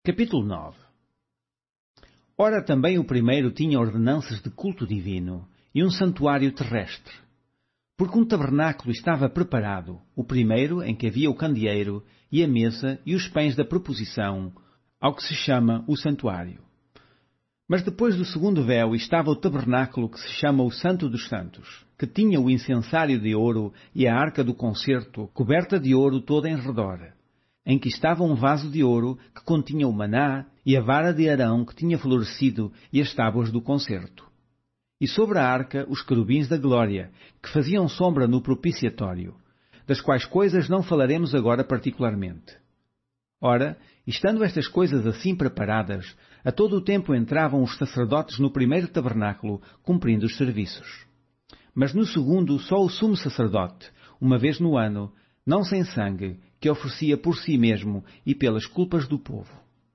Capítulo 9. Ora, também o primeiro tinha ordenanças de culto divino e um santuário terrestre. Porque um tabernáculo estava preparado, o primeiro em que havia o candeeiro e a mesa e os pães da proposição, ao que se chama o santuário. Mas depois do segundo véu estava o tabernáculo que se chama o Santo dos Santos, que tinha o incensário de ouro e a arca do concerto, coberta de ouro toda em redor, em que estava um vaso de ouro que continha o maná e a vara de Arão que tinha florescido e as tábuas do concerto. E sobre a arca os querubins da glória, que faziam sombra no propiciatório, das quais coisas não falaremos agora particularmente. Ora, estando estas coisas assim preparadas, a todo o tempo entravam os sacerdotes no primeiro tabernáculo, cumprindo os serviços. Mas no segundo, só o sumo sacerdote, uma vez no ano, não sem sangue, que oferecia por si mesmo e pelas culpas do povo.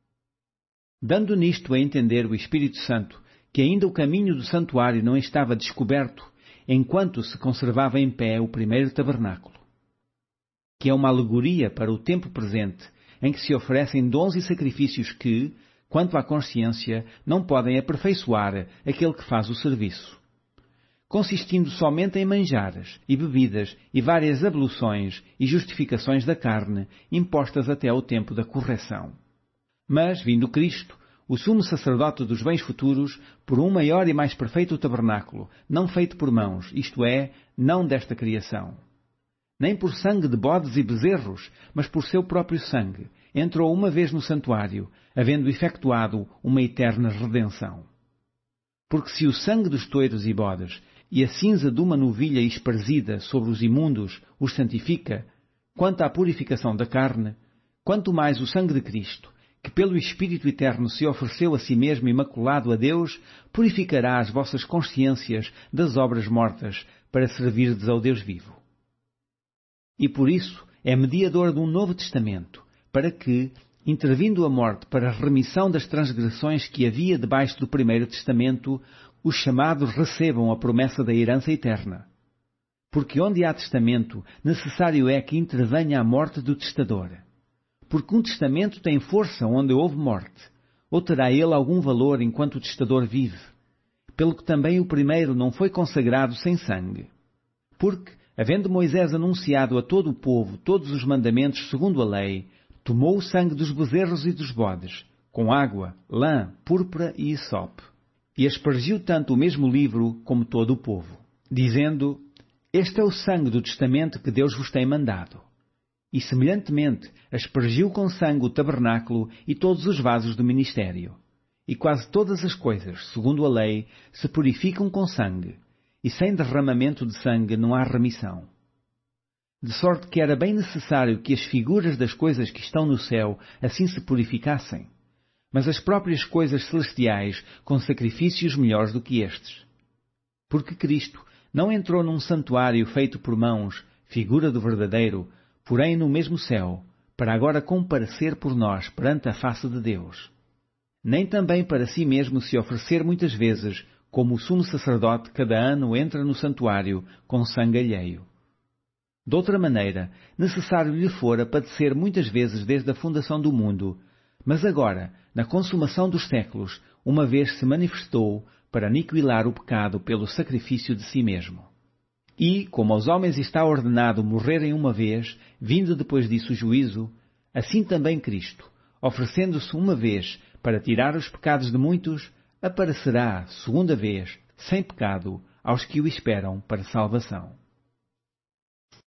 Dando nisto a entender o Espírito Santo, que ainda o caminho do santuário não estava descoberto, enquanto se conservava em pé o primeiro tabernáculo, que é uma alegoria para o tempo presente, em que se oferecem dons e sacrifícios que, quanto à consciência, não podem aperfeiçoar aquele que faz o serviço, consistindo somente em manjares e bebidas e várias abluções e justificações da carne, impostas até ao tempo da correção. Mas, vindo Cristo, o sumo sacerdote dos bens futuros, por um maior e mais perfeito tabernáculo, não feito por mãos, isto é, não desta criação, nem por sangue de bodes e bezerros, mas por seu próprio sangue, entrou uma vez no santuário, havendo efetuado uma eterna redenção. Porque se o sangue dos touros e bodes e a cinza de uma novilha esparzida sobre os imundos os santifica, quanto à purificação da carne, quanto mais o sangue de Cristo, que pelo Espírito Eterno se ofereceu a si mesmo imaculado a Deus, purificará as vossas consciências das obras mortas, para servirdes ao Deus vivo. E por isso é mediador de um novo testamento, para que, intervindo a morte para a remissão das transgressões que havia debaixo do primeiro testamento, os chamados recebam a promessa da herança eterna. Porque onde há testamento, necessário é que intervenha a morte do testador. Porque um testamento tem força onde houve morte, ou terá ele algum valor enquanto o testador vive, pelo que também o primeiro não foi consagrado sem sangue. Porque, havendo Moisés anunciado a todo o povo todos os mandamentos segundo a lei, tomou o sangue dos bezerros e dos bodes, com água, lã, púrpura e hisope, e aspergiu tanto o mesmo livro como todo o povo, dizendo: Este é o sangue do testamento que Deus vos tem mandado. E, semelhantemente, aspergiu com sangue o tabernáculo e todos os vasos do ministério. E quase todas as coisas, segundo a lei, se purificam com sangue, e sem derramamento de sangue não há remissão. De sorte que era bem necessário que as figuras das coisas que estão no céu assim se purificassem, mas as próprias coisas celestiais com sacrifícios melhores do que estes. Porque Cristo não entrou num santuário feito por mãos, figura do verdadeiro, porém no mesmo céu, para agora comparecer por nós perante a face de Deus. Nem também para si mesmo se oferecer muitas vezes, como o sumo sacerdote cada ano entra no santuário com sangue alheio. De outra maneira, necessário lhe fora padecer muitas vezes desde a fundação do mundo, mas agora, na consumação dos séculos, uma vez se manifestou para aniquilar o pecado pelo sacrifício de si mesmo. E, como aos homens está ordenado morrerem uma vez, vindo depois disso o juízo, assim também Cristo, oferecendo-se uma vez para tirar os pecados de muitos, aparecerá, segunda vez, sem pecado, aos que o esperam para salvação.